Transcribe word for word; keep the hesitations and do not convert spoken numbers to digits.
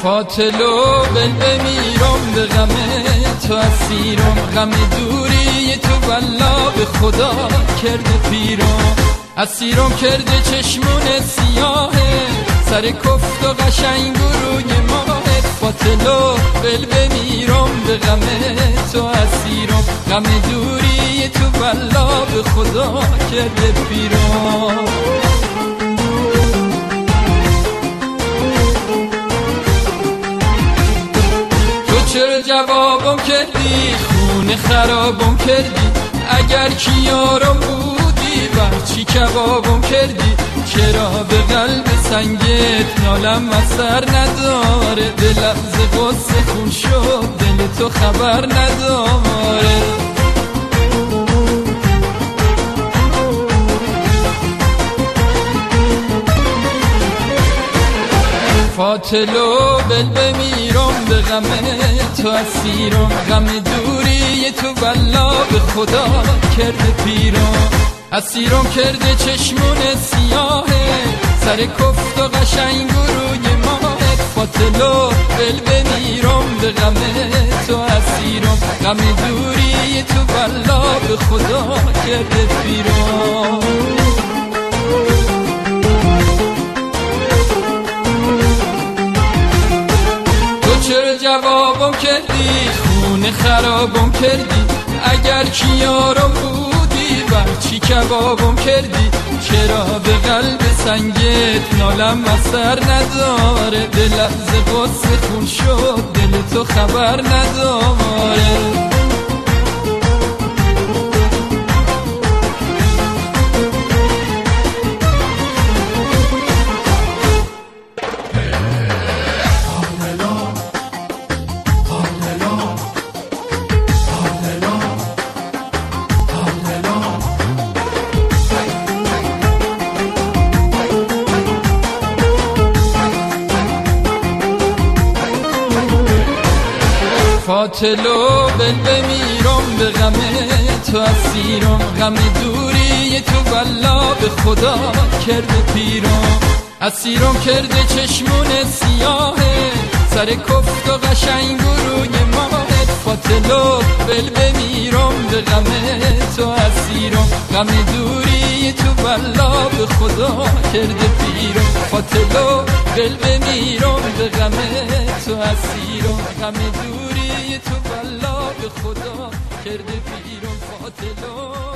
فاطلو بل بمیرم به غم تو اسیرم، غم دوری تو والله به خدا کرده پیرم. اسیرم کرده چشمون سیاهه، سر کفت و قشنگ روی ماه. فاطلو بل بمیرم به غم تو اسیرم، غم دوری تو والله به خدا کرده پیرم. چرا جوابم کردی، خونه خرابم کردی، اگر کیارم بودی برچی کبابم کردی. چرا به قلب سنگت نالم اثر نداره، به لحظه قصه خون شد دل تو خبر نداره. فاطلو بل بمیرم به غم تو اسیرم، غم دوری تو والله به خدا کرده پیرم. اسیرم کرده چشمون سیاهه، سر کفت و قشنگ روی ماه. فاطلو بل بمیرم به غم تو اسیرم، غم دوری تو والله به خدا کرده پیرم. چرا جوابم کردی، خونه خرابم کردی، اگر کیارم بودی برچی کبابم کردی. چرا به قلب سنگت نالم اثر نداره، به لحظه قصه خون شد دل تو خبر نداره. فاطلو بل بمیرم به غم تو اسیرم، غم دوری تو والله به خدا کرده پیرم. اسیرم کرده چشمون سیاهه، سر کفت و قشنگ روی ماه. فاطلو بل بمیرم به غم تو اسیرم، غم دوری تو والله به خدا کرده پیرم. فاطلو بل بمیرم به غم تو اسیرم، غم دوری تو والله به خدا کرده پیرم. فاطلو